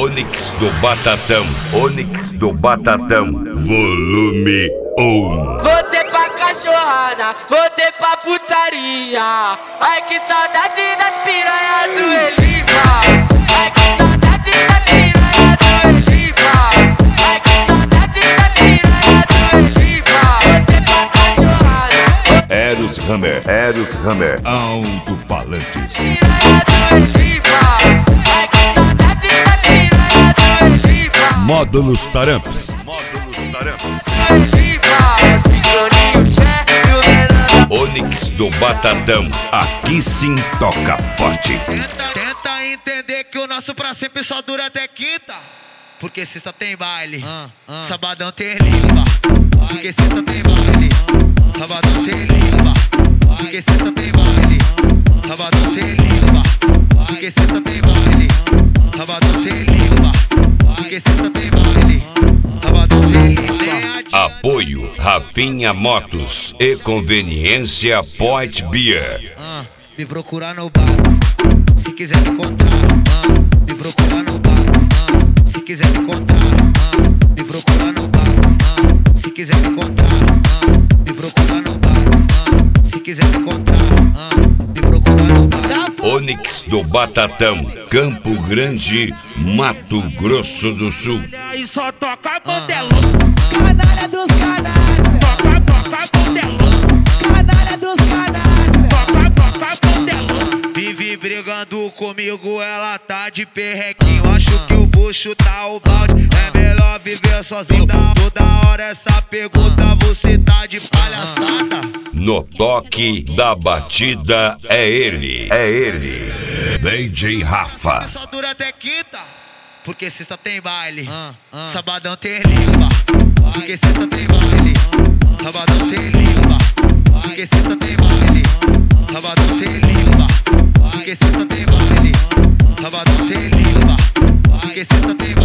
Onyx do Batatão, Onyx do Batatão, volume 1. Voltei pra cachorrada, voltei pra putaria. Ai que saudade das piranhas do Elipa. Ai que saudade das piranhas do Elipa. Ai que saudade das piranhas do Elipa. Voltei pra cachorrada. Eros Hammer, alto-falantes. Piranha do Elipa. Ai que saudade das piranhas do Elipa. Módulos Taramps. Onyx do Batatão, aqui sim toca forte. Tenta entender que o nosso pra sempre só dura até quinta. Porque sexta tem baile, sabadão tem limpa. Porque sexta tem baile, sabadão tem limpa. Porque sexta tem baile, sabadão tem limpa. Porque sexta tem baile, sabadão tem limpa. Porque sexta tem baile, sabadão tem limpa. Apoio Rafinha Motos e Conveniência Point Beer. Me procurar no bar, se quiser me encontrar. Me procurar no bar, se quiser me encontrar. Me procurar no bar, se quiser me encontrar. Me procurar no bar, se quiser me encontrar. Me procurar no bar. Onyx do Batatão, Campo Grande, Mato Grosso do Sul. Aí só toca modelão. Canalha dos canalhas. Toca modelão. Canalha dos canalhas. Toca modelão. Vive brigando comigo, ela tá de perrequinho. Acho que eu vou chutar o balde. É melhor viver sozinho. Toda hora essa pergunta, você tá de palhaçada. No toque da batida é ele. DJ Rafa. Só dura até quinta. Porque sexta tem baile, sabadão tem limpa. Porque sexta tem baile, sabadão tem limpa. Porque sexta tem baile, sabadão tem limpa. Porque sexta tem baile, sabadão tem limpa. Porque sexta tem baile.